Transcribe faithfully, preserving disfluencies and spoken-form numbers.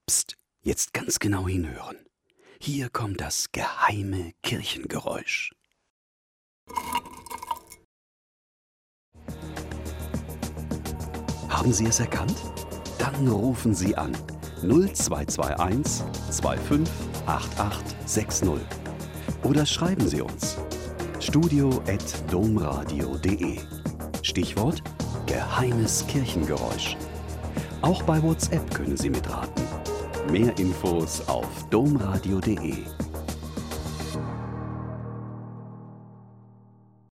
Psst, jetzt ganz genau hinhören. Hier kommt das geheime Kirchengeräusch. Haben Sie es erkannt? Dann rufen Sie an null zwei zwei eins zwei fünf acht acht sechs null oder schreiben Sie uns studio at domradio punkt de. Stichwort geheimes Kirchengeräusch. Auch bei WhatsApp können Sie mitraten. Mehr Infos auf domradio punkt de.